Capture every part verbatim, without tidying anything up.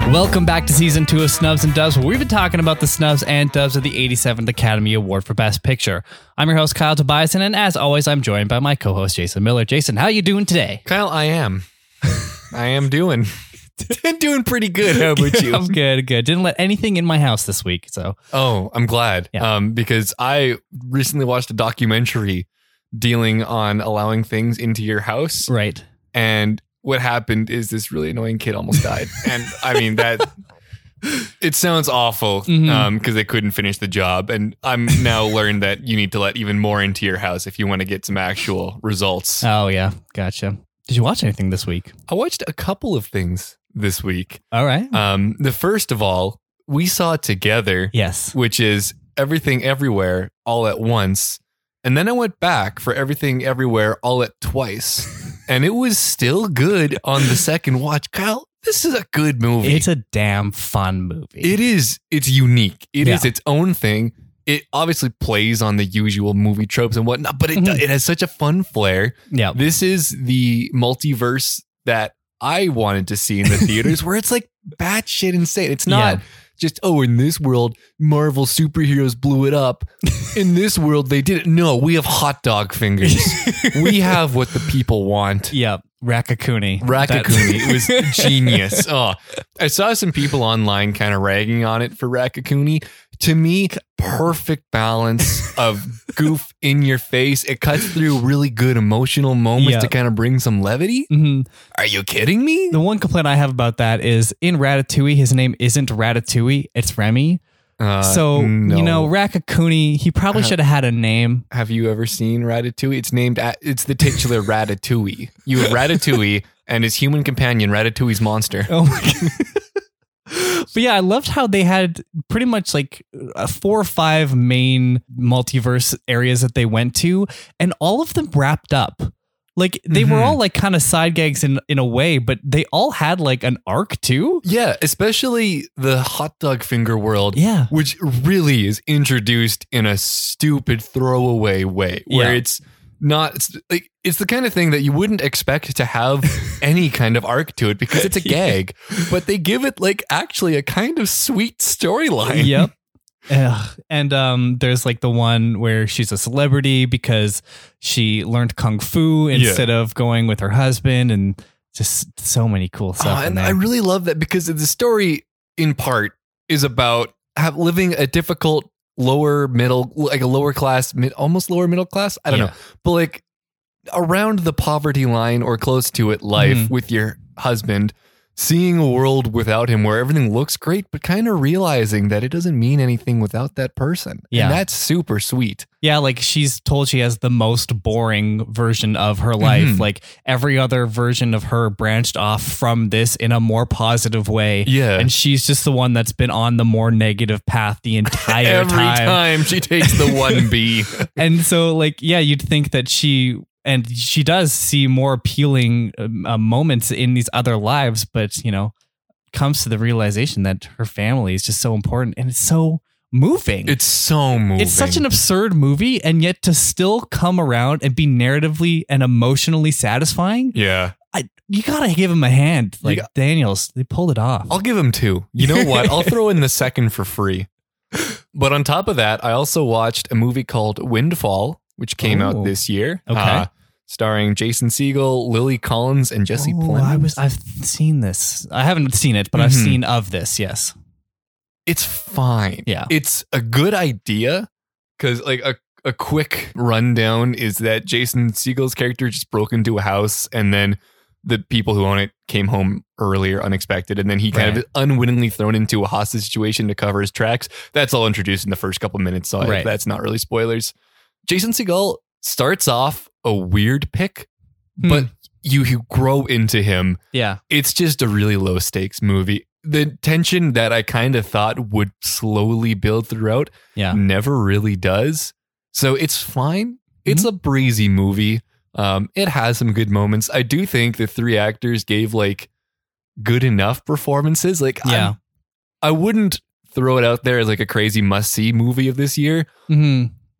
Welcome back to season two of Snubs and Dubs, where we've been talking about the snubs and dubs of the eighty-seventh Academy Award for Best Picture. I'm your host, Kyle Tobiasen, and as always, I'm joined by my co-host, Jason Miller. Jason, how you doing today? Kyle, I am. I am doing doing pretty good. How about you? I'm good, good. Didn't let anything in my house this week, so. Oh, I'm glad. Yeah. Um, because I recently watched a documentary dealing on allowing things into your house. Right. And what happened is this really annoying kid almost died. And I mean, that it sounds awful because Mhm. um, they couldn't finish the job. And I'm now learned that you need to let even more into your house if you want to get some actual results. Oh, yeah. Gotcha. Did you watch anything this week? I watched a couple of things this week. All right. Um, the first of all, we saw it together, Yes. which is Everything Everywhere All at Once. And then I went back for Everything Everywhere All at Twice. And it was still good on the second watch. Kyle, this is a good movie. It's a damn fun movie. It is. It's unique. It Yeah. is its own thing. It obviously plays on the usual movie tropes and whatnot, but it, Mhm. it has such a fun flair. Yeah. This is the multiverse that I wanted to see in the theaters where it's like batshit insane. It's not Yeah. just, oh, in this world, Marvel superheroes blew it up. In this world, they didn't. No, we have hot dog fingers. We have what the people want. Yeah. Rakakuni. Rakakuni. It was genius. Oh, I saw some people online kind of ragging on it for Rakakuni. To me, perfect balance of goof in your face. It cuts through really good emotional moments Yeah. to kind of bring some levity. hmm Are you kidding me? The one complaint I have about that is in Ratatouille, his name isn't Ratatouille, it's Remy. Uh, So, no. you know, Rakakuni, he probably Uh, should have had a name. Have you ever seen Ratatouille? It's named, at, it's the titular Ratatouille. You have Ratatouille and his human companion, Ratatouille's monster. Oh my God. But yeah, I loved how they had pretty much like uh, four or five main multiverse areas that they went to, and all of them wrapped up. Like they were Mhm. all like kind of side gags in, in a way, but they all had like an arc too. Yeah, especially the hot dog finger world. Yeah. Which really is introduced in a stupid throwaway way where Yeah. it's not it's like it's the kind of thing that you wouldn't expect to have any kind of arc to it because it's a gag, but they give it like actually a kind of sweet storyline. Yep. Ugh. And um, there's like the one where she's a celebrity because she learned kung fu instead of going with her husband, and just so many cool stuff. Oh, in and there. I really love that because the story in part is about have living a difficult lower middle, like a lower class, mid, almost lower middle class. I don't Yeah. know, but like around the poverty line or close to it life Mhm. with your husband, seeing a world without him where everything looks great, but kind of realizing that it doesn't mean anything without that person. Yeah. And that's super sweet. Yeah, like she's told she has the most boring version of her life. Mhm. Like every other version of her branched off from this in a more positive way. Yeah. And she's just the one that's been on the more negative path the entire Every time. time she takes the one B. And so, like, yeah, you'd think that she, and she does see more appealing um, uh, moments in these other lives, but, you know, comes to the realization that her family is just so important, and it's so moving. It's so moving. It's such an absurd movie, and yet to still come around and be narratively and emotionally satisfying, Yeah. I you gotta give him a hand. Like got- Daniels, they pulled it off. I'll give him two. You know what? I'll throw in the second for free. But on top of that, I also watched a movie called Windfall, which came Oh. out this year. Okay. uh, starring Jason Segel, Lily Collins, and Jesse Oh, Plemons. I was I've seen this. I haven't seen it, but I've Mhm. seen of this. Yes. It's fine. Yeah. It's a good idea because, like, a, a quick rundown is that Jason Segel's character just broke into a house and then the people who own it came home earlier, unexpected, and then he kind Right. of unwittingly thrown into a hostage situation to cover his tracks. That's all introduced in the first couple minutes, so I- Right. that's not really spoilers. Jason Segel starts off a weird pick, Hmm. but you, you grow into him. Yeah. It's just a really low stakes movie. The tension that I kind of thought would slowly build throughout Yeah. never really does. So it's fine. It's Mm-hmm. a breezy movie. Um, it has some good moments. I do think the three actors gave like good enough performances. Like, Yeah. I, I wouldn't throw it out there as like a crazy must see movie of this year, hmm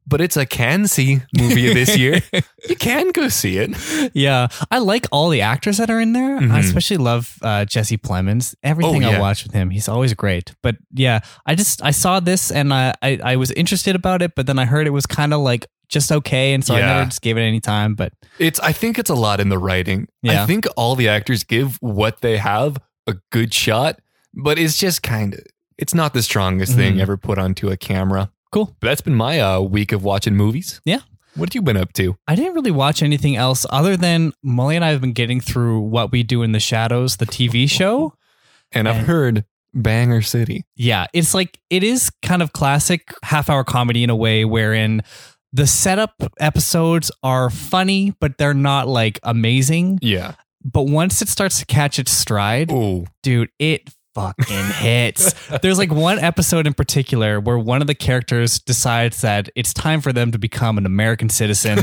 but it's a can see movie this year. You can go see it. Yeah. I like all the actors that are in there. Mhm. I especially love uh, Jesse Plemons. Everything Oh, I yeah. watch with him, he's always great. But yeah, I just, I saw this and I, I, I was interested about it, but then I heard it was kind of like just okay. And so I Yeah. never just gave it any time. But It's. I think it's a lot in the writing. Yeah. I think all the actors give what they have a good shot, but it's just kind of. It's not the strongest thing Mhm. ever put onto a camera. cool. But that's been my uh, week of watching movies. Yeah. What have you been up to? I didn't really watch anything else other than Molly and I have been getting through What We Do in the Shadows, the T V show. And I've And- heard Banger City. Yeah, it's like it is kind of classic half hour comedy in a way wherein the setup episodes are funny, but they're not like amazing. Yeah. But once it starts to catch its stride, Oh. dude, it fucking hits. There's like one episode in particular where one of the characters decides that it's time for them to become an American citizen.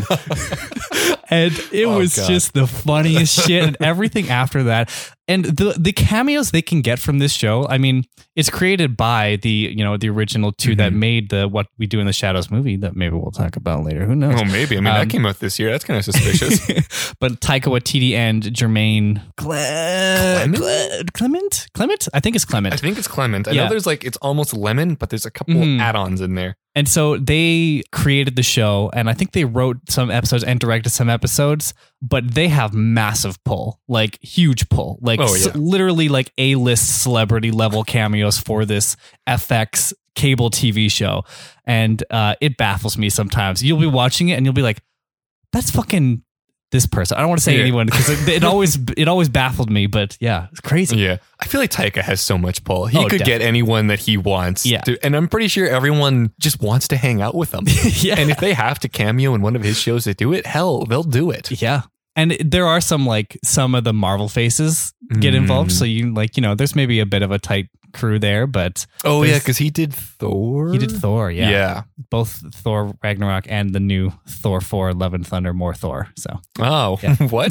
And it Oh, was God. just the funniest shit, and everything after that. And the the cameos they can get from this show, I mean, it's created by the, you know, the original 2 that Mhm. made the What We Do in the Shadows movie that maybe we'll talk about later. Who knows? Oh, maybe. I mean, Um, that came out this year. That's kind of suspicious. But Taika Waititi and Jermaine Cle- Clement? Cle- Clement? Clement? I think it's Clement. I think it's Clement. I Yeah. know there's like, it's almost lemon, but there's a couple Mhm. add-ons in there. And so they created the show, and I think they wrote some episodes and directed some episodes, but they have massive pull, like huge pull, like Oh, s- yeah. literally like A-list celebrity level cameos for this F X cable T V show. And uh, it baffles me sometimes. You'll be watching it and you'll be like, that's fucking this person. I don't want to say Yeah. anyone because it, it always it always baffled me, but yeah, it's crazy. Yeah. I feel like Taika has so much pull. He Oh, could definitely. get anyone that he wants. Yeah. to- and I'm pretty sure everyone just wants to hang out with him. Yeah. And if they have to cameo in one of his shows to do it, hell, they'll do it. Yeah. And it- there are some like some of the Marvel faces get involved. Mm. So you like, you know, there's maybe a bit of a tight crew there, but Oh, yeah, There's- because he did Thor. he did Thor. Yeah. Yeah. Both Thor Ragnarok and the new Thor four Love and Thunder, more Thor. So Oh, Yeah. what?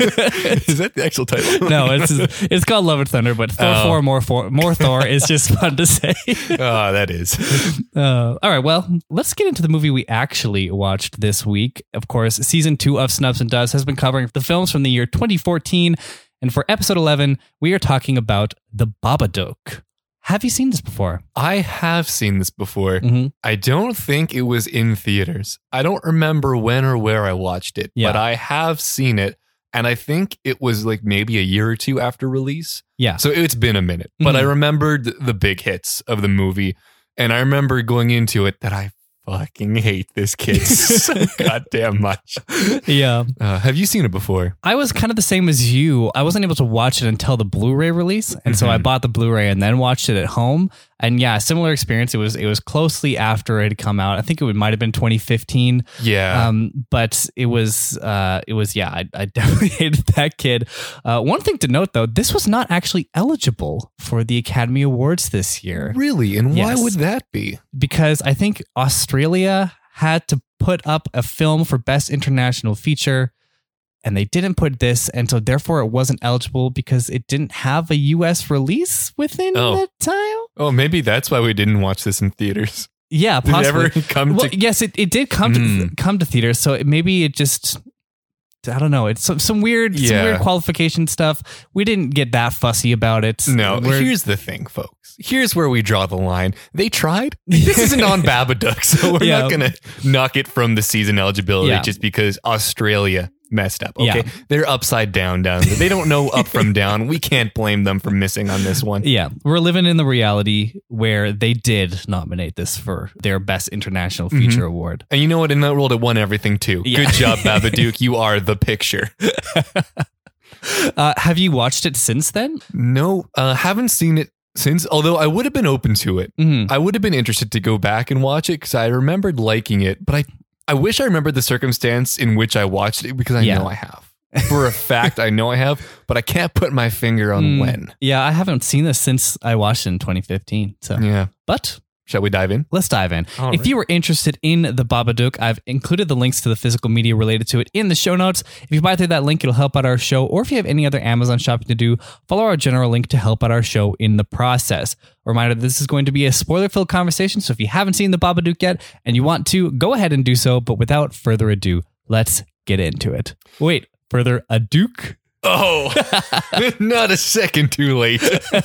Is that the actual title? no, it's it's called Love and Thunder, but Thor Oh. four, more, four, more Thor is just fun to say. Oh, that is. Uh, all right, well, let's get into the movie we actually watched this week. Of course, season two of Snubs and Dubs has been covering the films from the year twenty fourteen. And for episode eleven, we are talking about The Babadook. Have you seen this before? I have seen this before. Mm-hmm. I don't think it was in theaters. I don't remember when or where I watched it, Yeah. but I have seen it. And I think it was like maybe a year or two after release. Yeah. So it's been a minute. But Mhm. I remembered the big hits of the movie. And I remember going into it that I fucking hate this kid so goddamn much. Yeah. Uh, have you seen it before? I was kind of the same as you. I wasn't able to watch it until the Blu-ray release, and so I Mhm. bought the Blu-ray and then watched it at home. And yeah, similar experience. It was it was closely after it had come out. I think it would, might have been twenty fifteen. Yeah. Um, but it was uh, it was yeah. I, I definitely hated that kid. Uh, one thing to note though, this was not actually eligible for the Academy Awards this year really? And why Yes. would that be? because I think Australia had to put up a film for Best International Feature. And they didn't put this, and so therefore it wasn't eligible because it didn't have a U S release within Oh. that time. Oh, maybe that's why we didn't watch this in theaters. Yeah, Did it possibly. ever come Well, to yes, it, it did come to Mm. come to theaters. So it, maybe it just, I don't know. It's some, some weird, some Yeah. weird qualification stuff. We didn't get that fussy about it. No, We're- here's the thing, folks. Here's where we draw the line. They tried. This isn't on Babadook, so we're Yeah. not going to knock it from the season eligibility Yeah. just because Australia messed up. Okay, Yeah. they're upside down down. there. They don't know up from down. We can't blame them for missing on this one. yeah, we're living in the reality where they did nominate this for their Best International Feature Award. And you know what? In that world, it won everything too. Yeah. Good job, Babadook. You are the picture. Uh, have you watched it since then? No, uh, haven't seen it since. Although I would have been open to it. Mhm. I would have been interested to go back and watch it because I remembered liking it, but I, I wish I remembered the circumstance in which I watched it because I Yeah. know I have. For a fact, I know I have, but I can't put my finger on Mm, when. Yeah, I haven't seen this since I watched it in twenty fifteen. So, Yeah. but Shall we dive in? Let's dive in. All if right. you were interested in The Babadook, I've included the links to the physical media related to it in the show notes. If you buy through that link, it'll help out our show. Or if you have any other Amazon shopping to do, follow our general link to help out our show in the process. A reminder, this is going to be a spoiler-filled conversation, so if you haven't seen The Babadook yet and you want to, go ahead and do so. But without further ado, let's get into it. Wait, further ado? Oh, not a second too late.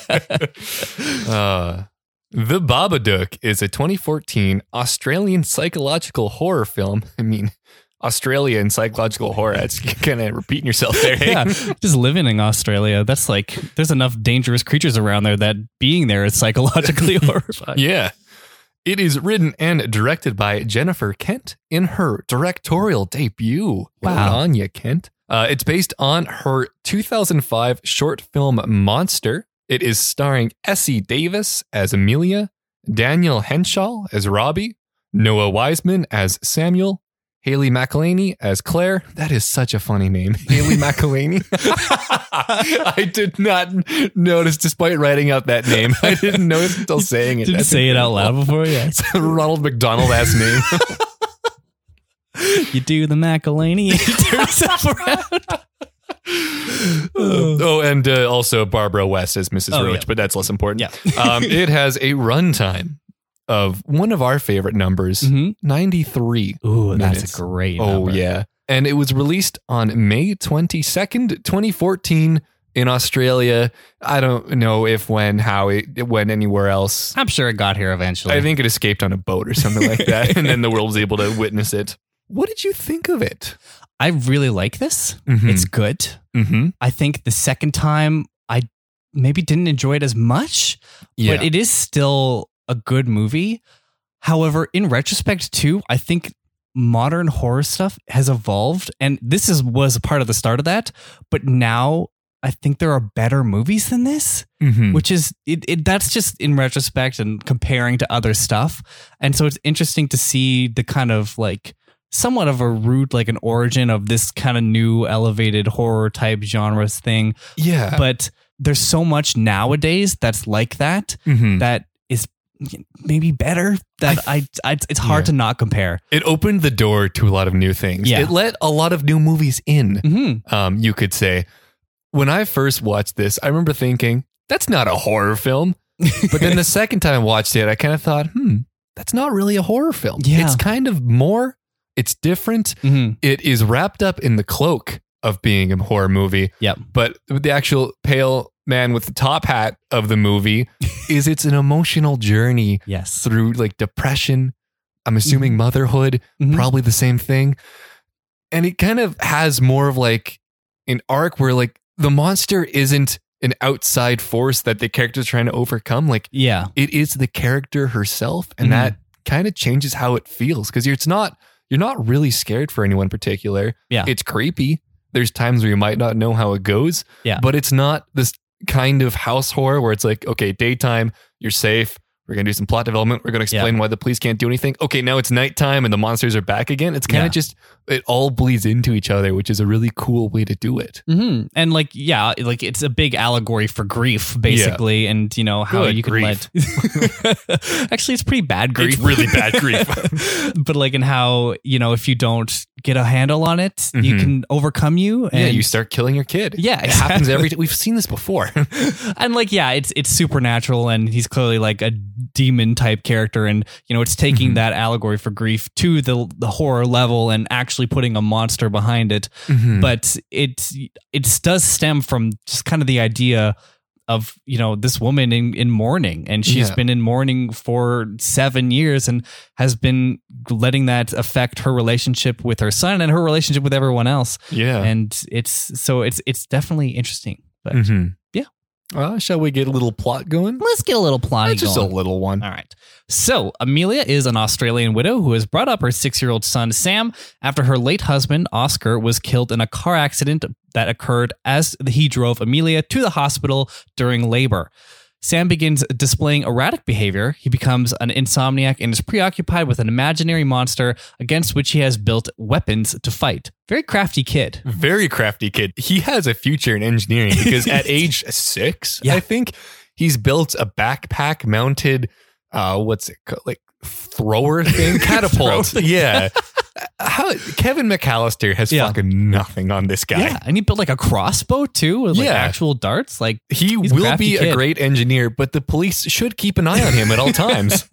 uh, The Babadook is a twenty fourteen Australian psychological horror film. I mean, Australia and psychological horror, that's kind of repeating yourself there. Hey? Yeah, just living in Australia, that's like, there's enough dangerous creatures around there that being there is psychologically horrifying. Yeah. It is written and directed by Jennifer Kent in her directorial debut. Well Wow. on you, Kent. Uh, it's based on her two thousand five short film Monster. It is starring Essie Davis as Amelia, Daniel Henshaw as Robbie, Noah Wiseman as Samuel, Haley McElhaney as Claire. That is such a funny name. Haley McElhaney. I did not notice, despite writing out that name. I didn't notice until saying it. Did you That's say it out loud incredible. before? Yeah. It's a Ronald McDonald ass name. You do the McElhaney, he turns himself around. oh, and uh, also Barbara West as Missus Oh, Roach, yeah. but that's less important. Yeah. um, it has a runtime of one of our favorite numbers, Mhm. ninety-three. Ooh, that's minutes. a great Oh, number. yeah. And it was released on May twenty-second, twenty fourteen in Australia. I don't know if, when, how it, it went anywhere else. I'm sure it got here eventually. I think it escaped on a boat or something like that. And then the world was able to witness it. What did you think of it? I really like this. Mhm. It's good. Mm-hmm. I think the second time I maybe didn't enjoy it as much, Yeah. but it is still a good movie. However, in retrospect too, I think modern horror stuff has evolved, and this is was a part of the start of that. But now I think there are better movies than this, Mhm. which is it, it. That's just in retrospect and comparing to other stuff. And so it's interesting to see the kind of like somewhat of a root, like an origin of this kind of new elevated horror type genres thing. yeah. But there's so much nowadays that's like that Mhm. that is maybe better that I, I it's hard Yeah. to not compare. It opened the door to a lot of new things. Yeah. It let a lot of new movies in, Mm-hmm. um, you could say. When I first watched this, I remember thinking, that's not a horror film. But then the second time I watched it, I kind of thought, hmm, that's not really a horror film. Yeah. It's kind of more, it's different. Mm-hmm. It is wrapped up in the cloak of being a horror movie. Yep. But the actual pale man with the top hat of the movie is it's an emotional journey Yes. through like depression. I'm assuming motherhood, Mhm. probably the same thing. And it kind of has more of like an arc where like the monster isn't an outside force that the character's trying to overcome. Like Yeah. it is the character herself. And Mhm. that kind of changes how it feels. Cause it's not, you're not really scared for anyone in particular. Yeah. It's creepy. There's times where you might not know how it goes. Yeah. But it's not this kind of house horror where it's like, okay, daytime, you're safe. We're going to do some plot development. We're going to explain why the police can't do anything. Okay, now it's nighttime and the monsters are back again. It's kind of Yeah. just, it all bleeds into each other, which is a really cool way to do it. Mm-hmm. And like, yeah, like it's a big allegory for grief, basically, and you know how Good you can grief. let. Actually, it's pretty bad grief. It's really bad grief. But like, in how you know if you don't get a handle on it, you Mhm. can overcome you. And Yeah, you start killing your kid. Yeah, It happens exactly. every time. We've seen this before. and like, yeah, it's it's supernatural, and he's clearly like a demon type character, and you know, it's taking Mhm. that allegory for grief to the the horror level and actually putting a monster behind it. Mhm. But it it does stem from just kind of the idea of, you know, this woman in, in mourning, and she's Yeah. been in mourning for seven years and has been letting that affect her relationship with her son and her relationship with everyone else. Yeah. And it's so it's it's definitely interesting. But Mhm. yeah. Well, shall we get a little plot going? let's get a little plotty Just going. a little one. All right. So, Amelia is an Australian widow who has brought up her six-year-old son, Sam, after her late husband, Oscar, was killed in a car accident that occurred as he drove Amelia to the hospital during labor. Sam begins displaying erratic behavior. He becomes an insomniac and is preoccupied with an imaginary monster against which he has built weapons to fight. Very crafty kid. Very crafty kid. He has a future in engineering because at age six, Yeah. I think, he's built a backpack mounted uh, what's it called? Like thrower thing? Catapult. Yeah. How Kevin McAllister has Yeah. fucking nothing on this guy. Yeah, and he built like a crossbow too with like Yeah. actual darts. Like He he's a will crafty be kid. a great engineer, but the police should keep an eye on him at all times.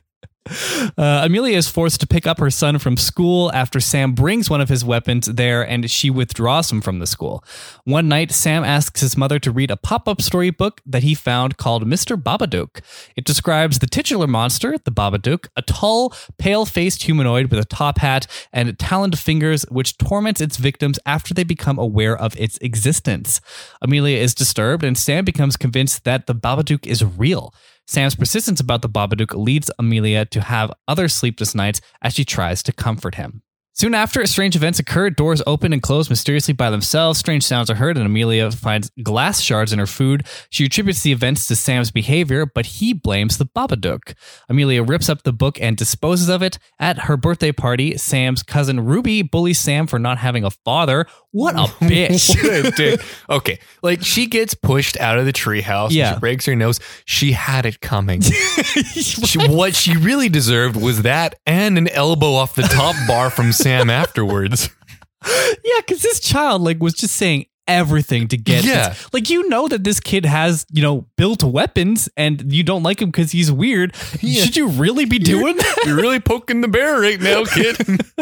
Uh, Amelia is forced to pick up her son from school after Sam brings one of his weapons there and she withdraws him from the school. One night, Sam asks his mother to read a pop-up storybook that he found called Mister Babadook. It describes the titular monster, the Babadook, a tall, pale-faced humanoid with a top hat and taloned fingers which torments its victims after they become aware of its existence. Amelia is disturbed and Sam becomes convinced that the Babadook is real. Sam's persistence about the Babadook leads Amelia to have other sleepless nights as she tries to comfort him. Soon after, strange events occur. Doors open and close mysteriously by themselves. Strange sounds are heard, and Amelia finds glass shards in her food. She attributes the events to Sam's behavior, but he blames the Babadook. Amelia rips up the book and disposes of it. At her birthday party, Sam's cousin Ruby bullies Sam for not having a father. What a bitch. What a dick. Okay, like she gets pushed out of the treehouse. Yeah. She breaks her nose. She had it coming. she, what she really deserved was that and an elbow off the top bar from Sam afterwards. Yeah, because this child like was just saying everything to get Yeah. this. Like, you know that this kid has, you know, built weapons and you don't like him because he's weird. Yeah. Should you really be doing that? You're really poking the bear right now, kid.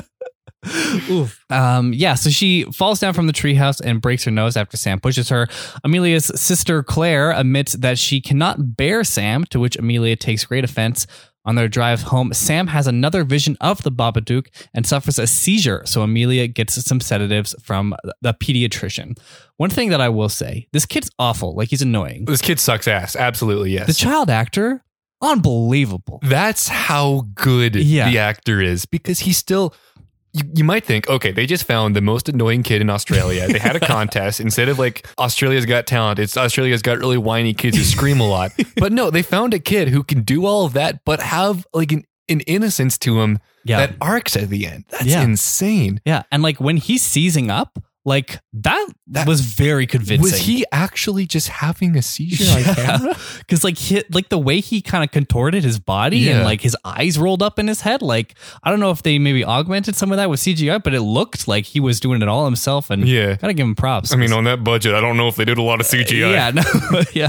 Oof. Um, yeah, so she falls down from the treehouse and breaks her nose after Sam pushes her. Amelia's sister Claire admits that she cannot bear Sam, to which Amelia takes great offense. On their drive home, Sam has another vision of the Babadook and suffers a seizure, so Amelia gets some sedatives from the pediatrician. One thing that I will say, this kid's awful. Like, he's annoying. This kid sucks ass. Absolutely, yes. The child actor, unbelievable. That's how good Yeah. the actor is, because he's still... You, you might think, okay, they just found the most annoying kid in Australia. They had a contest. Instead of like Australia's Got Talent, it's Australia's got really whiny kids who scream a lot. But no, they found a kid who can do all of that, but have like an, an innocence to him Yeah. that arcs at the end. That's Yeah. insane. Yeah, and like when he's seizing up, like that, That- was very convincing. Was he actually just having a seizure on camera? Because like he, like the way he kind of contorted his body Yeah. and like his eyes rolled up in his head, like I don't know if they maybe augmented some of that with C G I, but it looked like he was doing it all himself. And Yeah. gotta give him props. I mean, on that budget, I don't know if they did a lot of C G I. yeah, no, yeah.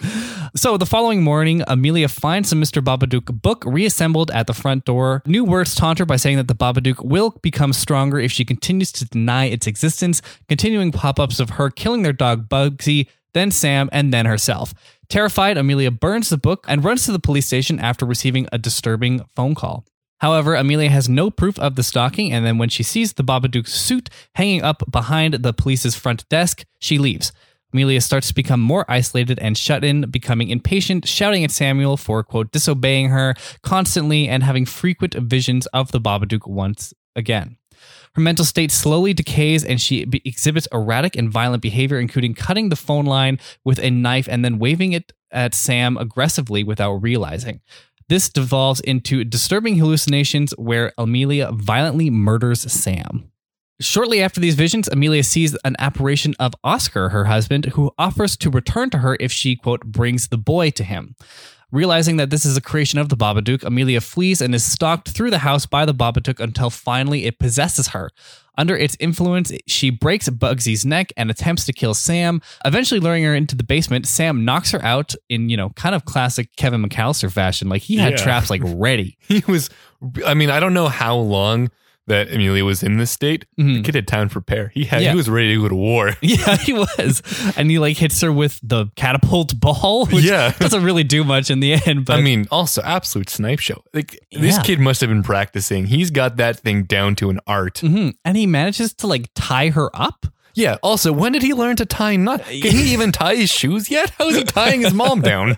So the following morning, Amelia finds the Mister Babadook book reassembled at the front door. New words taunt her by saying that the Babadook will become stronger if she continues to deny its existence, continuing pop-ups of her killing their dog Bugsy, then Sam, and then herself. Terrified, Amelia burns the book and runs to the police station after receiving a disturbing phone call. However, Amelia has no proof of the stalking, and then when she sees the Babadook's suit hanging up behind the police's front desk, she leaves. Amelia starts to become more isolated and shut in, becoming impatient, shouting at Samuel for, quote, disobeying her constantly and having frequent visions of the Babadook once again. Her mental state slowly decays and she be- exhibits erratic and violent behavior, including cutting the phone line with a knife and then waving it at Sam aggressively without realizing. This devolves into disturbing hallucinations where Amelia violently murders Sam. Shortly after these visions, Amelia sees an apparition of Oscar, her husband, who offers to return to her if she, quote, brings the boy to him. Realizing that this is a creation of the Babadook, Amelia flees and is stalked through the house by the Babadook until finally it possesses her. Under its influence, she breaks Bugsy's neck and attempts to kill Sam. Eventually luring her into the basement, Sam knocks her out in, you know, kind of classic Kevin McAllister fashion. Like, he had Yeah. traps like ready. He was, I mean, I don't know how long that Amelia was in this state. Mhm. The kid had time to prepare. He had, Yeah. he was ready to go to war. Yeah, he was. And he like hits her with the catapult ball, which Yeah. doesn't really do much in the end. But I mean, also absolute snipe show. Like this Yeah. kid must have been practicing. He's got that thing down to an art. Mhm. And he manages to like tie her up. Yeah. Also, when did he learn to tie knots? Can he even tie his shoes yet? How is he tying his mom down?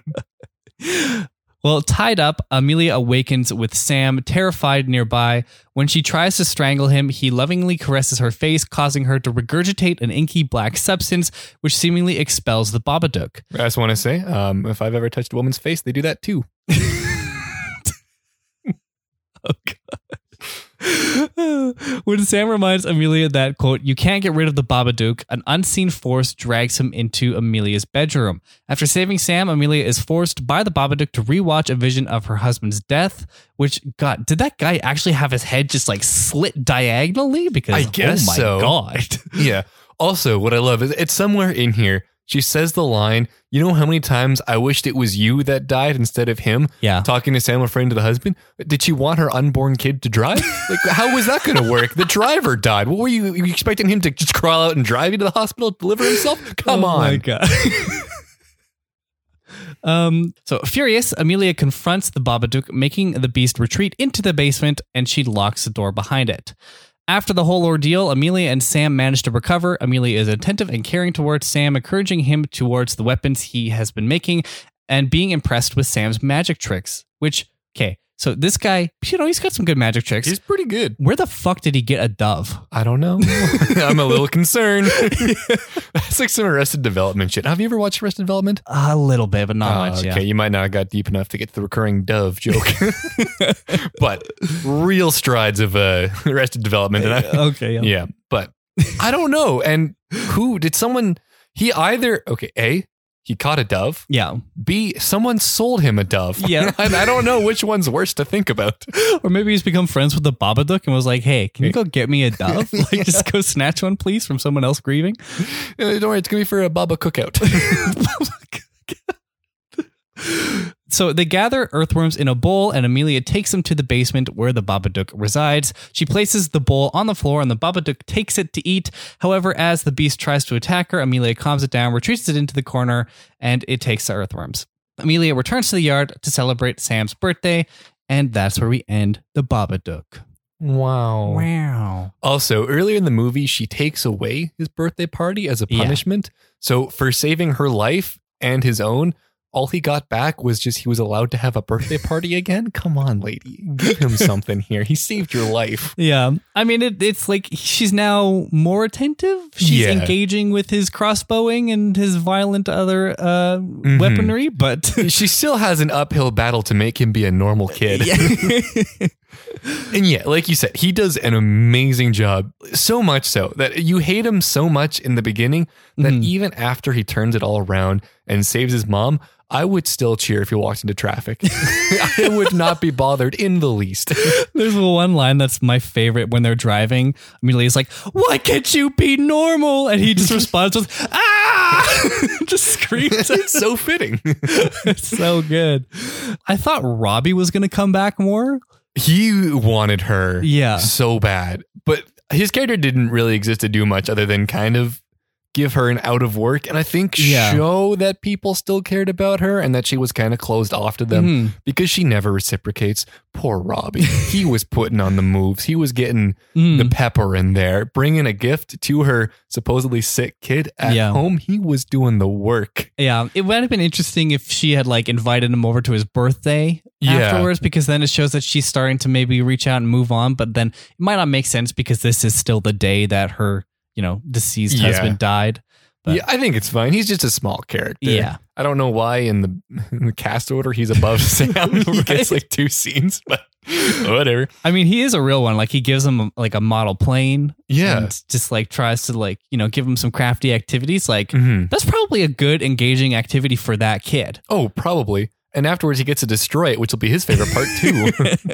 Well, tied up, Amelia awakens with Sam terrified nearby. When she tries to strangle him, he lovingly caresses her face, causing her to regurgitate an inky black substance, which seemingly expels the Babadook. I just want to say, um, if I've ever touched a woman's face, they do that too. Oh, God. When Sam reminds Amelia that, quote, you can't get rid of the Babadook, an unseen force drags him into Amelia's bedroom. After saving Sam, Amelia is forced by the Babadook to rewatch a vision of her husband's death, which, God, did that guy actually have his head just like slit diagonally? Because, I guess oh my so. God. Yeah. Also, what I love is it's somewhere in here. She says the line, you know how many times I wished it was you that died instead of him? Yeah. Talking to Sam, referring to the husband. Did she want her unborn kid to drive? Like, how was that going to work? The driver died. What were you, were you expecting him to just crawl out and drive you to the hospital, deliver himself? Come oh on. My God. Um, so furious, Amelia confronts the Babadook, making the beast retreat into the basement, and she locks the door behind it. After the whole ordeal, Amelia and Sam manage to recover. Amelia is attentive and caring towards Sam, encouraging him towards the weapons he has been making and being impressed with Sam's magic tricks, which, okay, so this guy, you know, he's got some good magic tricks. He's pretty good. Where the fuck did he get a dove? I don't know. I'm a little concerned. That's like some Arrested Development shit. Have you ever watched Arrested Development? A little bit, but not Uh, much, yeah. Okay, you might not have got deep enough to get to the recurring dove joke. But real strides of uh, Arrested Development. And I, Okay, yeah. yeah, but I don't know. And who did someone, he either, okay, A, he caught a dove. Yeah. B, someone sold him a dove. Yeah. And I don't know which one's worse to think about. Or maybe he's become friends with the Babadook and was like, hey, can you go get me a dove? Like, Yeah. just go snatch one, please, from someone else grieving. Uh, don't worry, it's going to be for a Baba cookout. So they gather earthworms in a bowl, and Amelia takes them to the basement where the Babadook resides. She places the bowl on the floor, and the Babadook takes it to eat. However, as the beast tries to attack her, Amelia calms it down, retreats it into the corner, and it takes the earthworms. Amelia returns to the yard to celebrate Sam's birthday, and that's where we end the Babadook. Wow. Wow. Also, earlier in the movie, she takes away his birthday party as a Yeah. punishment. So for saving her life and his own, all he got back was just he was allowed to have a birthday party again. Come on, lady. Give him something here. He saved your life. Yeah. I mean, it, it's like she's now more attentive. She's Yeah. engaging with his crossbowing and his violent other uh, Mm-hmm. weaponry, but... She still has an uphill battle to make him be a normal kid. Yeah. And yeah, like you said, he does an amazing job. So much so that you hate him so much in the beginning that Mhm. even after he turns it all around and saves his mom, I would still cheer if he walked into traffic. I would not be bothered in the least. There's one line that's my favorite when they're driving. Amelia's like, why can't you be normal? And he just responds with, ah! Just screams. It's so fitting. It's so good. I thought Robbie was going to come back more. He wanted her Yeah. so bad, but his character didn't really exist to do much other than kind of give her an out of work and I think Yeah. show that people still cared about her and that she was kind of closed off to them Mhm. because she never reciprocates. Poor Robbie. He was putting on the moves. He was getting Mm. the pepper in there, bringing a gift to her supposedly sick kid at Yeah. home. He was doing the work. Yeah, it would have been interesting if she had like invited him over to his birthday Yeah. afterwards, because then it shows that she's starting to maybe reach out and move on. But then it might not make sense because this is still the day that her, you know, deceased Yeah. husband died. But yeah, I think it's fine. He's just a small character. Yeah. I don't know why in the in the cast order he's above Sam. He gets like two scenes, but whatever. I mean, he is a real one. Like he gives him like a model plane. Yeah. And just like tries to like, you know, give him some crafty activities. Like Mhm. that's probably a good engaging activity for that kid. Oh, probably. And afterwards he gets to destroy it, which will be his favorite part too.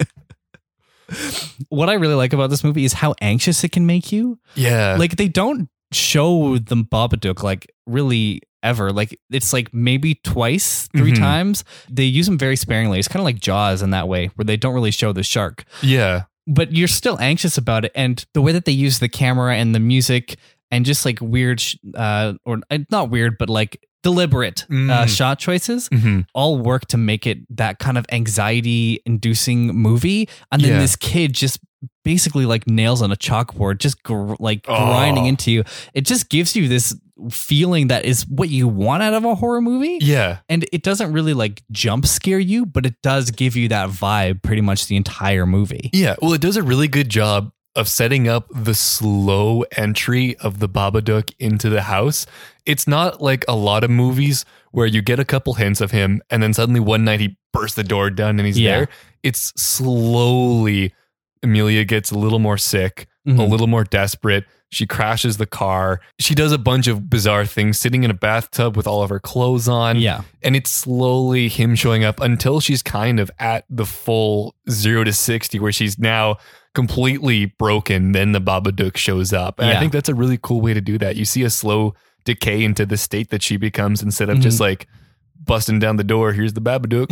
What I really like about this movie is how anxious it can make you. Yeah. Like they don't show the Babadook like really ever. Like it's like maybe twice, three Mhm. times. They use him very sparingly. It's kind of like Jaws in that way, where they don't really show the shark, yeah. but you're still anxious about it. And the way that they use the camera and the music and just like weird, sh- uh, or uh, not weird, but like deliberate uh, Mm. shot choices Mhm. all work to make it that kind of anxiety inducing movie. And then Yeah. this kid just basically like nails on a chalkboard, just gr- like Oh. grinding into you. It just gives you this feeling that is what you want out of a horror movie. Yeah. And it doesn't really like jump scare you, but it does give you that vibe pretty much the entire movie. Yeah. Well, it does a really good job of setting up the slow entry of the Babadook into the house. It's not like a lot of movies where you get a couple hints of him and then suddenly one night he bursts the door down and he's Yeah. there. It's slowly Amelia gets a little more sick, Mhm. a little more desperate. She crashes the car. She does a bunch of bizarre things, sitting in a bathtub with all of her clothes on. Yeah. And it's slowly him showing up until she's kind of at the full zero to sixty, where she's now completely broken. Then the Babadook shows up. And Yeah. I think that's a really cool way to do that. You see a slow decay into the state that she becomes instead of just like busting down the door. Here's the Babadook.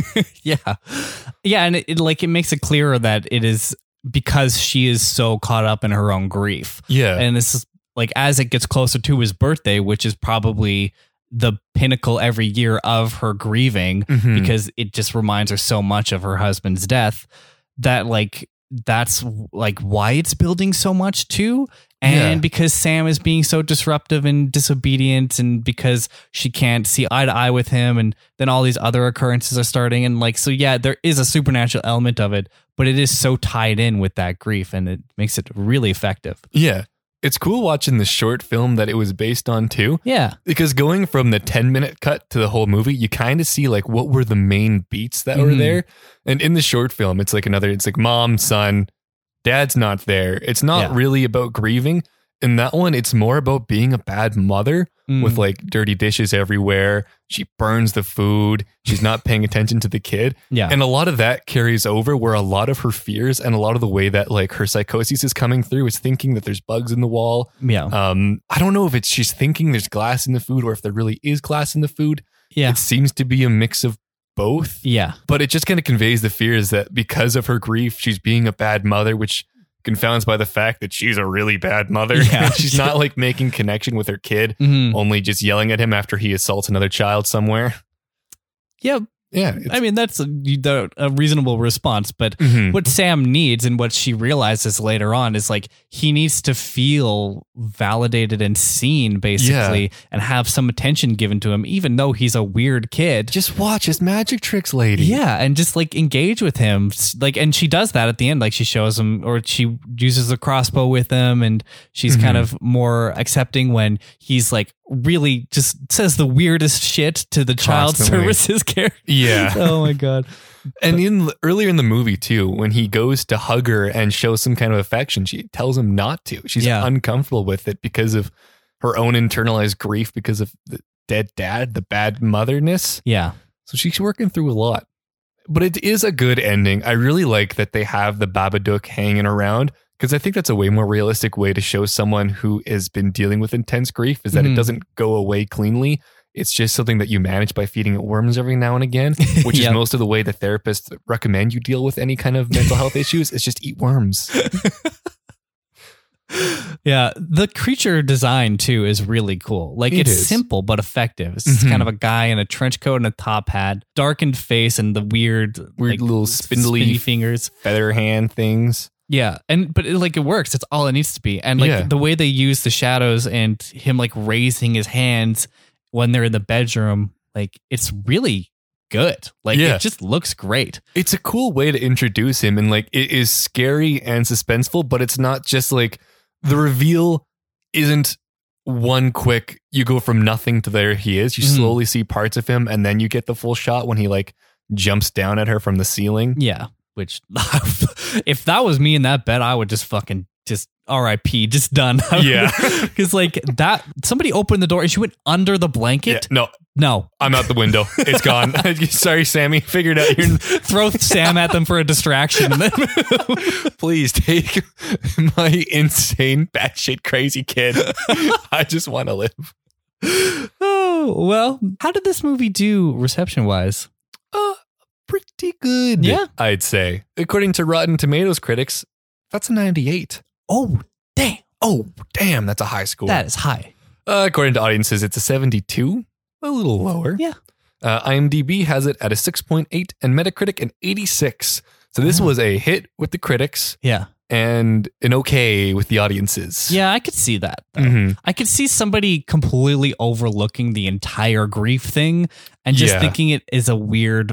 Yeah. Yeah. And it, it like it makes it clearer that it is because she is so caught up in her own grief. Yeah. And this is like as it gets closer to his birthday, which is probably the pinnacle every year of her grieving Mhm. because it just reminds her so much of her husband's death that like that's like why it's building so much too. And Yeah. because Sam is being so disruptive and disobedient and because she can't see eye to eye with him and then all these other occurrences are starting and like so yeah, there is a supernatural element of it, but it is so tied in with that grief and it makes it really effective. Yeah. It's cool watching the short film that it was based on too. Yeah. Because going from the ten minute cut to the whole movie, you kind of see like what were the main beats that were Mhm. there. And in the short film, it's like another, it's like mom, son, dad's not there. It's not Yeah. really about grieving. In that one, it's more about being a bad mother Mm. with like dirty dishes everywhere. She burns the food. She's not paying attention to the kid. Yeah. And a lot of that carries over where a lot of her fears and a lot of the way that like her psychosis is coming through is thinking that there's bugs in the wall. yeah. Um, I don't know if it's she's thinking there's glass in the food or if there really is glass in the food. Yeah. It seems to be a mix of both, Yeah. but it just kind of conveys the fears that because of her grief, she's being a bad mother, which confounds by the fact that she's a really bad mother. Yeah. She's not like making connection with her kid, Mhm. only just yelling at him after he assaults another child somewhere. Yeah. Yeah. I mean, that's a, the- a reasonable response, but Mhm. what Sam needs and what she realizes later on is like he needs to feel validated and seen basically and have some attention given to him, even though he's a weird kid. Just watch his magic tricks, lady. Yeah, and just like engage with him, S- like, and she does that at the end. Like she shows him, or she uses a crossbow with him, and she's kind of more accepting when he's like really just says the weirdest shit to the child Constantly. services character. Yeah. Oh my god. And in earlier in the movie too, when he goes to hug her and show some kind of affection, she tells him not to. She's Yeah. uncomfortable with it because of her own internalized grief because of the dead dad, the bad motherness. Yeah. So she's working through a lot. But it is a good ending. I really like that they have the Babadook hanging around because I think that's a way more realistic way to show someone who has been dealing with intense grief is that Mhm. it doesn't go away cleanly. It's just something that you manage by feeding it worms every now and again, which Yep. is most of the way the therapists recommend you deal with any kind of mental health issues. Is just eat worms. Yeah, the creature design too is really cool. Like It it's is. simple but effective. It's just Mhm. kind of a guy in a trench coat and a top hat, darkened face, and the weird, Weird like, little spindly spinny fingers. Feather hand things. Yeah, and but it, like it works. It's all it needs to be. And like Yeah. the way they use the shadows and him like raising his hands when they're in the bedroom, like it's really good. Like Yeah. it just looks great. It's a cool way to introduce him, and like it is scary and suspenseful, but it's not just like the reveal isn't one quick, you go from nothing to there he is. You Mhm. slowly see parts of him, and then you get the full shot when he like jumps down at her from the ceiling. Yeah, which if that was me in that bed, I would just fucking just R I P, just done. Yeah. Because like that, somebody opened the door and she went under the Yeah, blanket. no, No, I'm out the window. It's gone. Sorry, Sammy. Figured out your. throw Sam at them for a distraction. And then Please take my insane, batshit crazy kid. I just want to live. oh well, how did this movie do reception wise? Uh, pretty good. Yeah. I'd say. According to Rotten Tomatoes critics, that's a ninety-eight. Oh damn, Oh, damn, that's a high score. that is high. Uh, according to audiences, it's a seventy-two. A little lower. Yeah. Uh, IMDb has it at a six point eight and Metacritic an eighty-six. So this Oh. was a hit with the critics Yeah, and an okay with the audiences. yeah, I could see that. though. Mhm. I could see somebody completely overlooking the entire grief thing and just Yeah. thinking it is a weird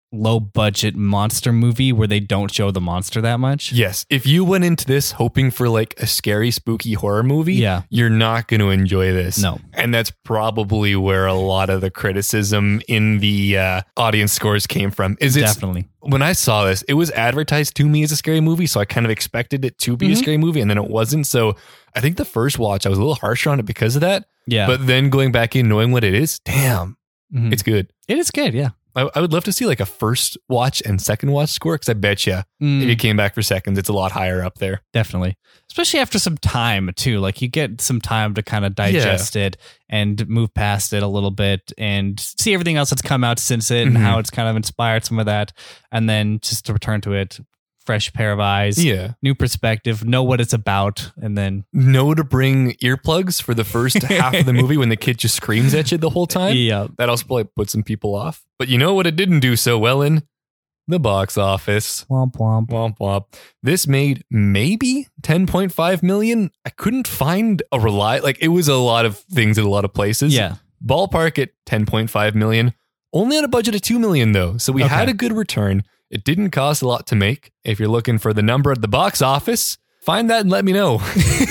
low budget monster movie where they don't show the monster that much. Yes. If you went into this hoping for like a scary, spooky horror movie, Yeah. you're not going to enjoy this. No. And that's probably where a lot of the criticism in the uh, audience scores came from. Is it's, Definitely. when I saw this, it was advertised to me as a scary movie, so I kind of expected it to be Mhm. a scary movie, and then it wasn't. So I think the first watch, I was a little harsher on it because of that. Yeah. But then going back in, knowing what it is, damn, Mhm. it's good. it is good. Yeah. I, I would love to see like a first watch and second watch score, because I bet you Mm. if you came back for seconds, it's a lot higher up there. Definitely. Especially after some time too. Like you get some time to kind of digest it and move past it a little bit and see everything else that's come out since it and Mhm. how it's kind of inspired some of that. And then just to return to it, fresh pair of eyes, Yeah. new perspective, know what it's about. And then, Know to bring earplugs for the first half of the movie when the kid just screams at you the whole time. yeah. That also probably put some people off. But you know what it didn't do so well in? The box office. Womp womp. Womp womp. This made maybe ten point five million. I couldn't find a rely like it was a lot of things in a lot of places. Yeah. Ballpark at ten point five million. Only on a budget of two million though. So we Okay. had a good return. It didn't cost a lot to make. If you're looking for the number at the box office, find that and let me know.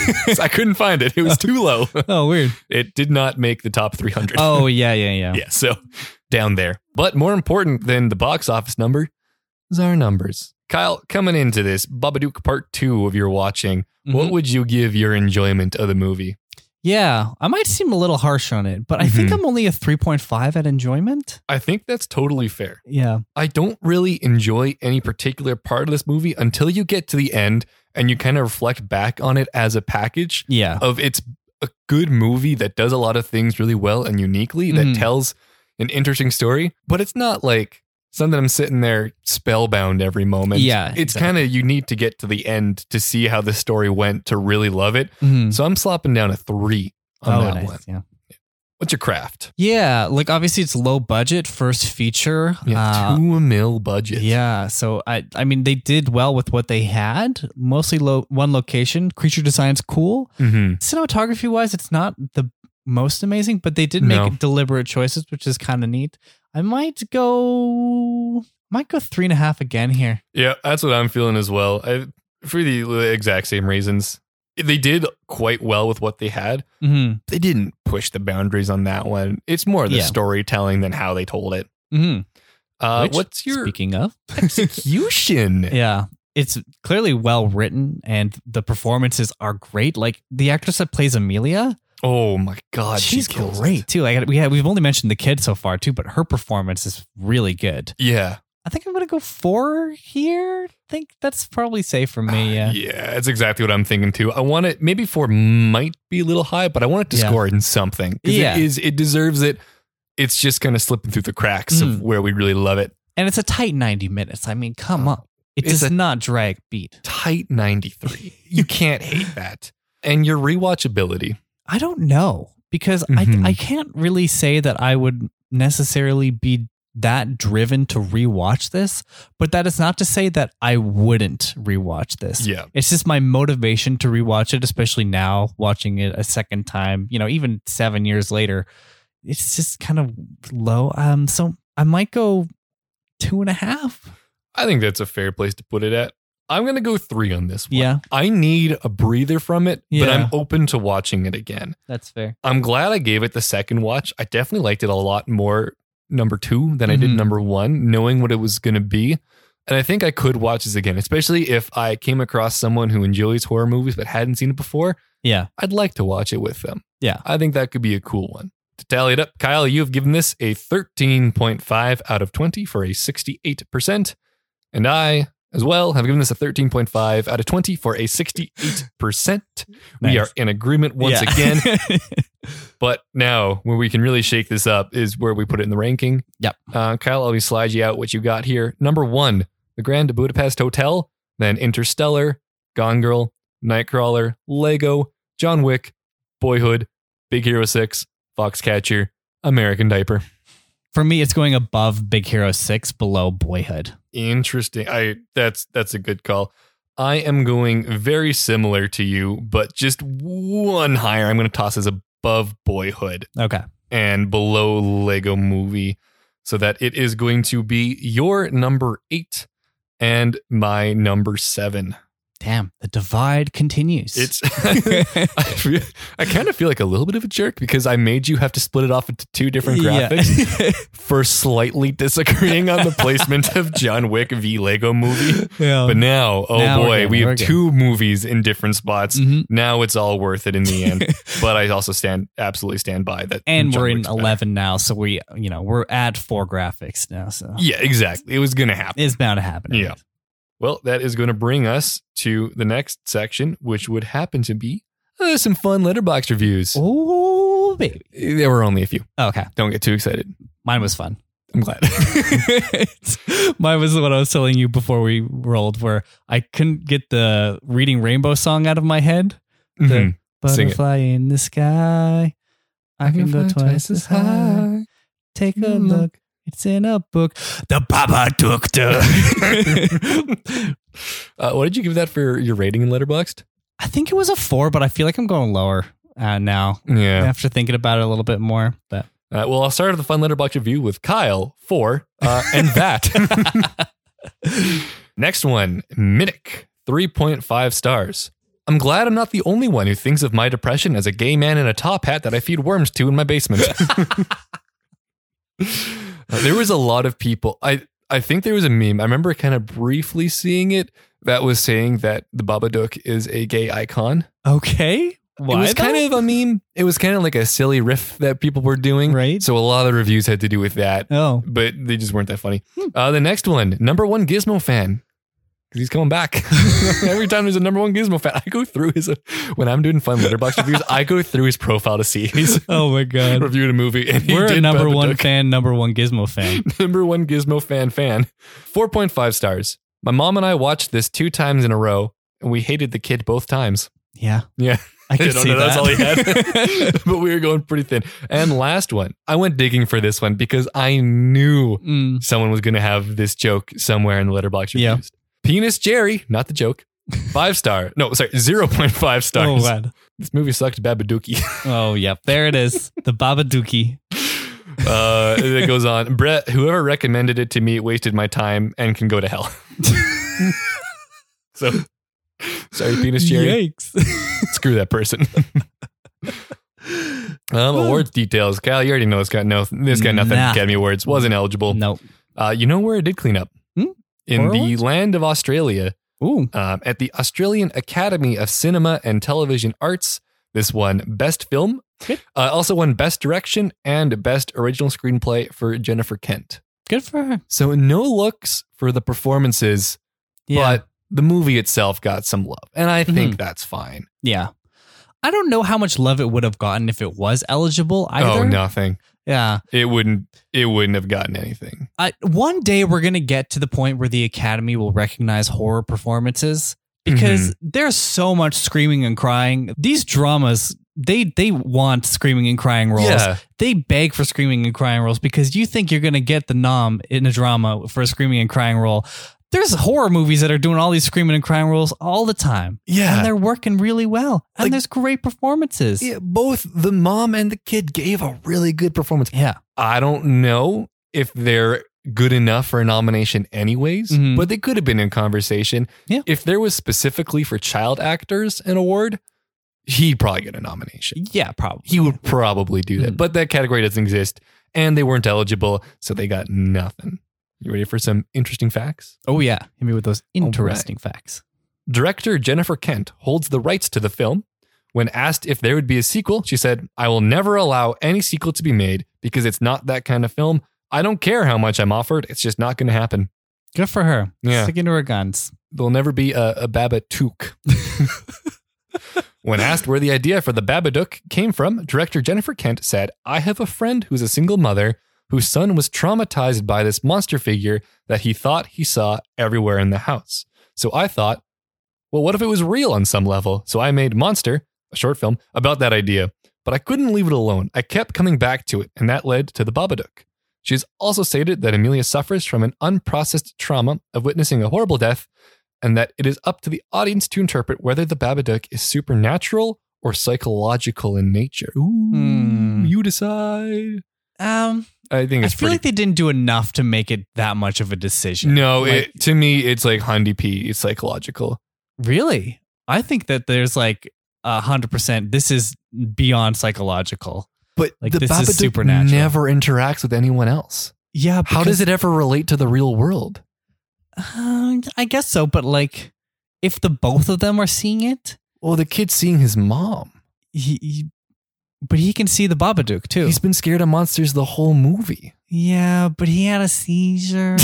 I couldn't find it. It was too low. Oh, weird. It did not make the top three hundred. Oh, yeah, yeah, yeah. Yeah, so down there. But more important than the box office number is our numbers. Kyle, coming into this, Babadook Part two of your watching, what Mhm. would you give your enjoyment of the movie? Yeah. I might seem a little harsh on it, but I think Mhm. I'm only a three point five at enjoyment. I think that's totally fair. Yeah. I don't really enjoy any particular part of this movie until you get to the end and you kind of reflect back on it as a package Yeah. of it's a good movie that does a lot of things really well and uniquely, that Mhm. tells an interesting story, but it's not like something I'm sitting there spellbound every moment. Yeah, It's exactly. kind of, you need to get to the end to see how the story went to really love it. Mhm. So I'm slopping down a three on Oh, that nice. one. Yeah. What's your craft? Yeah, like obviously it's low budget first feature. Yeah, Uh, two mil budget. yeah, so I I mean they did well with what they had. Mostly low one location. Creature design's cool. Mm-hmm. Cinematography wise, it's not the most amazing, but they did No. make deliberate choices, which is kind of neat. I might go might go three and a half again here. Yeah, that's what I'm feeling as well. I, for the exact same reasons. They did quite well with what they had. Mm-hmm. They didn't push the boundaries on that one. It's more the Yeah. storytelling than how they told it. Mm-hmm. Uh, Which, what's your speaking of? execution? Yeah. It's clearly well written and the performances are great. Like the actress that plays Amelia, Oh my god, she's she kills great it. too. Like we have, we've only mentioned the kid so far too, but her performance is really good. Yeah, I think I'm gonna go four here. I think that's probably safe for me. Yeah. yeah, that's exactly what I'm thinking too. I want it. Maybe four might be a little high, but I want it to Yeah. score in something. 'Cause Yeah. it is. It deserves it. It's just kind of slipping through the cracks of Mm. where we really love it. And it's a tight ninety minutes. I mean, come on. It It's does a- not drag beat. Tight ninety-three. You can't hate that. And your rewatchability. I don't know because Mhm. I I can't really say that I would necessarily be that driven to rewatch this, but that is not to say that I wouldn't rewatch this. Yeah. It's just my motivation to rewatch it, especially now watching it a second time, you know, even seven years later, it's just kind of low. Um, so I might go two and a half. I think that's a fair place to put it at. I'm going to go three on this one. Yeah. I need a breather from it, but Yeah. I'm open to watching it again. That's fair. I'm glad I gave it the second watch. I definitely liked it a lot more number two than I did Mhm. number one, knowing what it was going to be. And I think I could watch this again, especially if I came across someone who enjoys horror movies but hadn't seen it before. Yeah. I'd like to watch it with them. Yeah. I think that could be a cool one. To tally it up, Kyle, you have given this a thirteen point five out of twenty for a sixty-eight percent. And I, as well, have given this a thirteen point five out of twenty for a sixty-eight percent. We Nice. are in agreement once Yeah. again. But now, where we can really shake this up is where we put it in the ranking. Yep. Uh, Kyle, I'll slide you out what you got here. Number one, The Grand Budapest Hotel, then Interstellar, Gone Girl, Nightcrawler, Lego, John Wick, Boyhood, Big Hero six, Foxcatcher, American Diaper. For me, it's going above Big Hero six, below Boyhood. Interesting. I that's that's a good call. I am going very similar to you, but just one higher. I'm going to toss as above Boyhood Okay. and below Lego Movie. so that it is going to be your number eight and my number seven. Damn, the divide continues. It's I, feel, I kind of feel like a little bit of a jerk because I made you have to split it off into two different graphics yeah. for slightly disagreeing on the placement of John Wick v Lego Movie. Yeah. But now, oh now boy, we have two movies in different spots. Mm-hmm. Now it's all worth it in the end. But I also stand absolutely stand by that. And John we're Wick's in eleven better. Now, so we, you know, we're at four graphics now. So yeah, exactly. It was going to happen. It's bound to happen. Yeah. Well, that is going to bring us to the next section, which would happen to be uh, some fun Letterboxd reviews. Oh, baby. There were only a few. Oh, okay. Don't get too excited. Mine was fun. I'm glad. Mine was what I was telling you before we rolled, where I couldn't get the Reading Rainbow song out of my head. The Mm-hmm. butterfly in the sky. I, I can, can go twice as high. high. Take a mm-hmm. look. It's in a book. The Babadook. uh, what did you give that for your rating in Letterboxd? I think it was a four, but I feel like I'm going lower uh, now. Yeah. After thinking about it a little bit more. But uh, well, I'll start the fun Letterboxd review with Kyle, four, uh, and that. Next one, Minnick, three point five stars. I'm glad I'm not the only one who thinks of my depression as a gay man in a top hat that I feed worms to in my basement. Uh, there was a lot of people. I, I think there was a meme. I remember kind of briefly seeing it that was saying that the Babadook is a gay icon. Okay. Why it was though? kind of a meme. It was kind of like a silly riff that people were doing. Right. So a lot of the reviews had to do with that. Oh. But they just weren't that funny. Hmm. Uh, the next one, number one Gizmo fan. Because he's coming back. Every time there's a number one Gizmo fan, I go through his, uh, when I'm doing fun Letterboxd reviews, I go through his profile to see he's oh my God. reviewed a movie. And We're a number Babadook. one fan, number one Gizmo fan. number one Gizmo fan fan. four point five stars. My mom and I watched this two times in a row, and we hated the kid both times. Yeah. Yeah. I can see know, that. That's all he had. But we were going pretty thin. And last one. I went digging for this one because I knew mm. someone was going to have this joke somewhere in the Letterboxd reviews. Yeah. Penis Jerry, not the joke. Five star. No, sorry, zero point five stars. Oh, wow. This movie sucked Babadookie. Oh, yep. There it is. The Babadookie. Uh, it goes on. Brett, whoever recommended it to me wasted my time and can go to hell. So, sorry, Penis Jerry. Yikes. Screw that person. um, awards details. Kyle, you already know this got no. This got nothing. Nah. Academy Awards wasn't eligible. Nope. Uh, you know where it did clean up? Hmm? In Horror the ones? land of Australia. Ooh. Um, at the Australian Academy of Cinema and Television Arts, this won Best Film. Good. Uh, also won Best Direction and Best Original Screenplay for Jennifer Kent. Good for her. So no looks for the performances, Yeah. but the movie itself got some love. And I think Mhm. that's fine. Yeah. I don't know how much love it would have gotten if it was eligible either. Oh, nothing. Yeah. It wouldn't it wouldn't have gotten anything. I, one day we're going to get to the point where the Academy will recognize horror performances because Mm-hmm. there's so much screaming and crying. These dramas, they they want screaming and crying roles. Yeah. They beg for screaming and crying roles because you think you're going to get the nom in a drama for a screaming and crying role. There's horror movies that are doing all these screaming and crying roles all the time. Yeah. And they're working really well. And Like- there's great performances. Yeah, both the mom and the kid gave a really good performance. Yeah. I don't know if they're good enough for a nomination anyways, Mhm. but they could have been in conversation. Yeah. If there was specifically for child actors an award, he'd probably get a nomination. Yeah, probably. He would probably do that, Mhm. but that category doesn't exist and they weren't eligible, so they got nothing. You ready for some interesting facts? Oh, yeah. Hit me with those interesting facts. Director Jennifer Kent holds the rights to the film. When asked if there would be a sequel, she said, "I will never allow any sequel to be made because it's not that kind of film. I don't care how much I'm offered. It's just not going to happen." Good for her. Yeah. Sticking to her guns. There'll never be a, a Babadook. When asked where the idea for the Babadook came from, director Jennifer Kent said, "I have a friend who's a single mother whose son was traumatized by this monster figure that he thought he saw everywhere in the house. So I thought, well, what if it was real on some level? So I made Monster, a short film, about that idea. But I couldn't leave it alone. I kept coming back to it, and that led to the Babadook." She has also stated that Amelia suffers from an unprocessed trauma of witnessing a horrible death, and that it is up to the audience to interpret whether the Babadook is supernatural or psychological in nature. Ooh, Hmm. you decide. Um, I think I it's feel pretty. like they didn't do enough to make it that much of a decision. no, Like, it, to me, it's like Hundy P. It's psychological. really? I think that there's like a hundred percent. This is beyond psychological. But Like, the this is Babadook supernatural. never interacts with anyone else. Yeah. How does it ever relate to the real world? Uh, I guess so, but like, if the both of them are seeing it, Well, the kid's seeing his mom. he, he but he can see the Babadook too. He's been scared of monsters the whole movie. Yeah, but he had a seizure.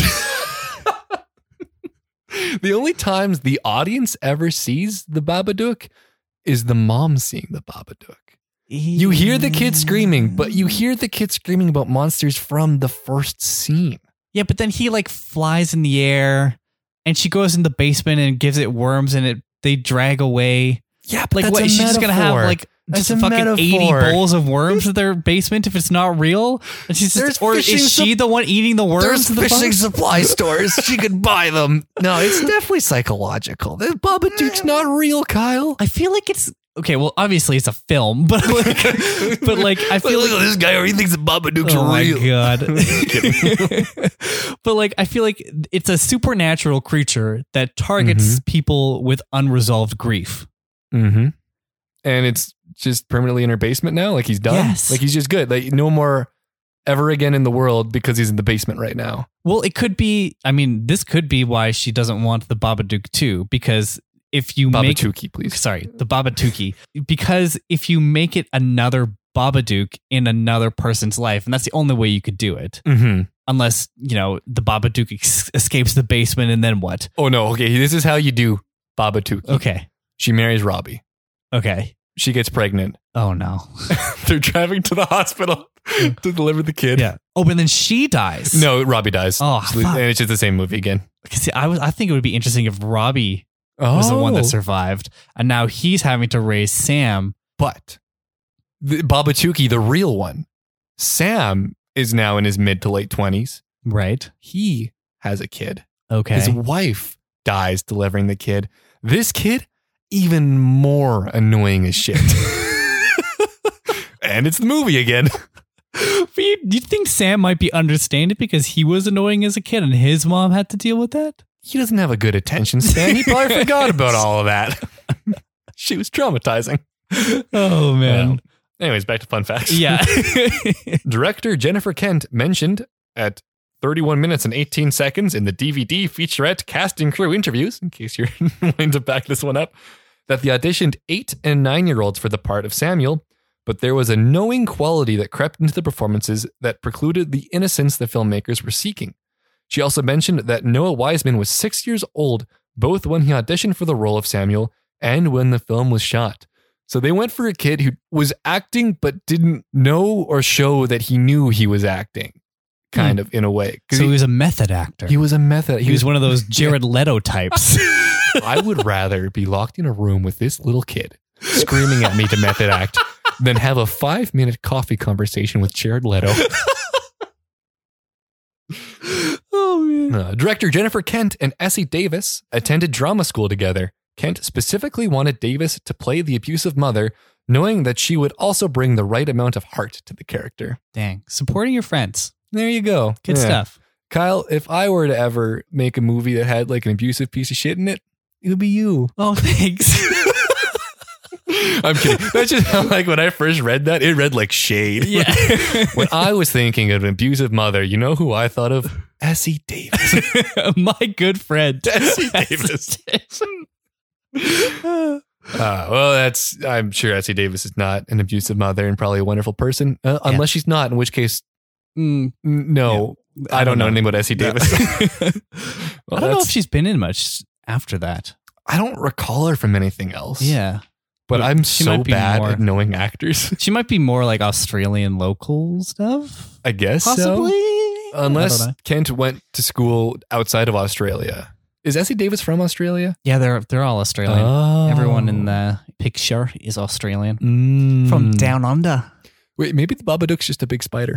The only times the audience ever sees the Babadook is the mom seeing the Babadook. You hear the kid screaming, but you hear the kid screaming about monsters from the first scene. Yeah, but then he like flies in the air, and she goes in the basement and gives it worms, and it they drag away. Yeah, but Like, that's what? a Is she just gonna have metaphor. like That's just a fucking eighty metaphor. bowls of worms in their basement if it's not real? And she's There's just, or is fishing she sup- the one eating the worms? There's in the fishing box? supply stores. She could buy them. No, it's definitely psychological. The Babadook's not real, Kyle. I feel like it's okay. Well, obviously it's a film, but like, but like I feel Look like at this guy. He thinks the Babadook's oh real. my god! Kidding. But like I feel like it's a supernatural creature that targets people with unresolved grief. Mm-hmm. And it's just permanently in her basement now. Like he's done. Yes. Like he's just good. Like no more ever again in the world because he's in the basement right now. Well, it could be. I mean, this could be why she doesn't want the Babadook too, because if you make Babatookie, please. sorry, the Babatookie, because if you make it another Babadook in another person's life, and that's the only way you could do it, Mm-hmm. unless you know the Babadook ex- escapes the basement, and then what? Oh no. Okay. This is how you do Babatookie. Okay, She marries Robbie. okay. She gets pregnant. Oh no. They're driving to the hospital to deliver the kid. Yeah. Oh, but then she dies. No, Robbie dies. Oh, She- fuck. and it's just the same movie again. See, I was. I think it would be interesting if Robbie Oh, was the one that survived, and now he's having to raise Sam. But the Babatookie, the real one, Sam is now in his mid to late twenties. Right. He has a kid. Okay. His wife dies delivering the kid. This kid, even more annoying as shit. And it's the movie again. But you, you think Sam might be understanding because he was annoying as a kid and his mom had to deal with that? He doesn't have a good attention span. He probably forgot about all of that. She was traumatizing. Oh man. Anyways, back to fun facts. Yeah. Director Jennifer Kent mentioned at thirty-one minutes and eighteen seconds in the D V D featurette cast and crew interviews, in case you're wanting to back this one up, that they auditioned eight and nine year olds for the part of Samuel, but there was a knowing quality that crept into the performances that precluded the innocence the filmmakers were seeking. She also mentioned that Noah Wiseman was six years old, both when he auditioned for the role of Samuel and when the film was shot. So they went for a kid who was acting but didn't know or show that he knew he was acting, kind of in a way. So he, he was a method actor. he was a method. He was one of those Jared Leto types. I would rather be locked in a room with this little kid screaming at me to method act than have a five minute coffee conversation with Jared Leto. Oh man. Uh, director Jennifer Kent and Essie Davis attended drama school together. Kent specifically wanted Davis to play the abusive mother, knowing that she would also bring the right amount of heart to the character. Dang. Supporting your friends. There you go. Good Yeah. stuff. Kyle, if I were to ever make a movie that had like an abusive piece of shit in it, it would be you. Oh, thanks. I'm kidding. That's just how, like, when I first read that, it read like shade. Yeah. When I was thinking of an abusive mother, you know who I thought of? Essie Davis. My good friend. Essie Davis. Uh, well, that's, I'm sure Essie Davis is not an abusive mother and probably a wonderful person, uh, Yeah. unless she's not, in which case, Mm, n- no, yeah. I, don't know anything about Essie No. Davis. Well, I don't know that's- if she's been in much after that. I don't recall her from anything else. Yeah. But But I'm she so might be bad more- at knowing actors. She might be more like Australian local stuff. I guess Possibly. so. I don't Unless know. Kent went to school outside of Australia. Is Essie Davis from Australia? Yeah, they're they're all Australian. Oh. Everyone in the picture is Australian. Mm. From down under. Wait, maybe the Babadook's just a big spider.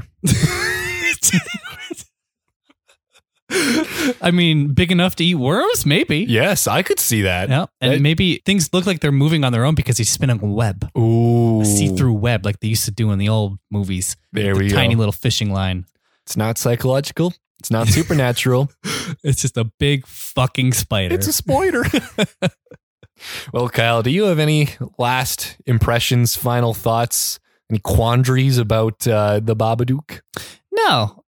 I mean, big enough to eat worms? Maybe. Yes, I could see that. Yeah. And That- maybe things look like they're moving on their own because he's spinning a web. Ooh. A see-through web like they used to do in the old movies. There the we tiny go. little fishing line. It's not psychological. It's not supernatural. It's just a big fucking spider. It's a spider. Well, Kyle, do you have any last impressions, final thoughts, any quandaries about uh, the Babadook? No.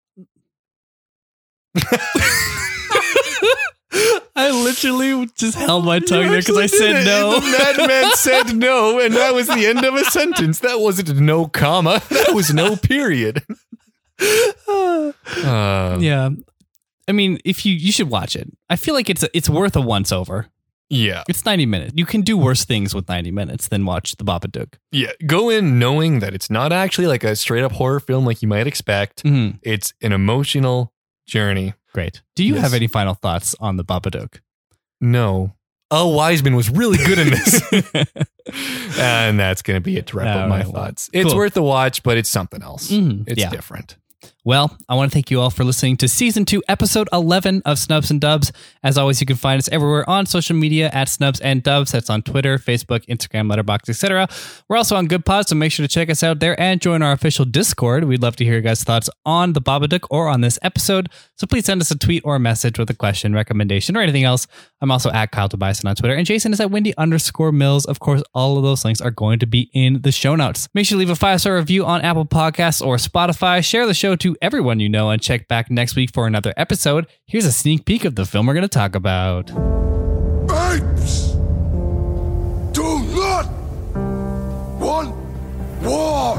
I literally just held my tongue there because I said no. The madman said no, and that was the end of a sentence. That wasn't no comma. That was no period. uh, Uh, yeah. I mean, if you you should watch it. I feel like it's a, it's worth a once over. yeah. It's ninety minutes. You can do worse things with ninety minutes than watch the Babadook. Yeah. Go in knowing that it's not actually like a straight up horror film like you might expect. Mm-hmm. It's an emotional journey. Great. Do you Yes. have any final thoughts on the Babadook? No. Oh, Wiseman was really good in this. And that's going to be it to wrap All up my right, well, thoughts. It's cool. worth a watch, but it's something else. Mhm, It's yeah. different. Well, I want to thank you all for listening to season two, episode eleven of Snubs and Dubs. As always, you can find us everywhere on social media at Snubs and Dubs. That's on Twitter, Facebook, Instagram, Letterboxd, et cetera. We're also on Good Pods, so make sure to check us out there and join our official Discord. We'd love to hear your guys' thoughts on the Babadook or on this episode. So please send us a tweet or a message with a question, recommendation, or anything else. I'm also at Kyle Tobias on Twitter, and Jason is at Wendy underscore Mills. Of course, all of those links are going to be in the show notes. Make sure to leave a five-star review on Apple Podcasts or Spotify. Share the show to everyone you know, and check back next week for another episode. Here's a sneak peek of the film we're going to talk about. Apes do not want war.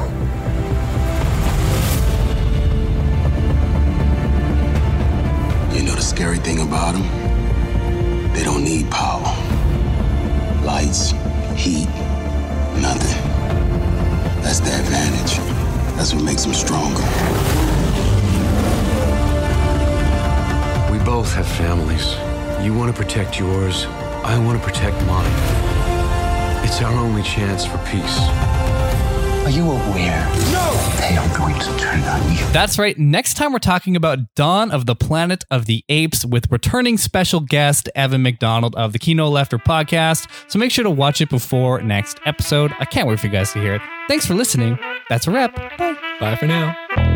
You know the scary thing about them? They don't need power. Lights, heat, nothing. That's the advantage. That's what makes them stronger. We both have families. You want to protect yours. I want to protect mine. It's our only chance for peace. Are you aware? No! They are going to turn on you. That's right. Next time we're talking about Dawn of the Planet of the Apes with returning special guest Evan McDonald of the Kino Lefter podcast. So make sure to watch it before next episode. I can't wait for you guys to hear it. Thanks for listening. That's a wrap. Bye. Bye for now.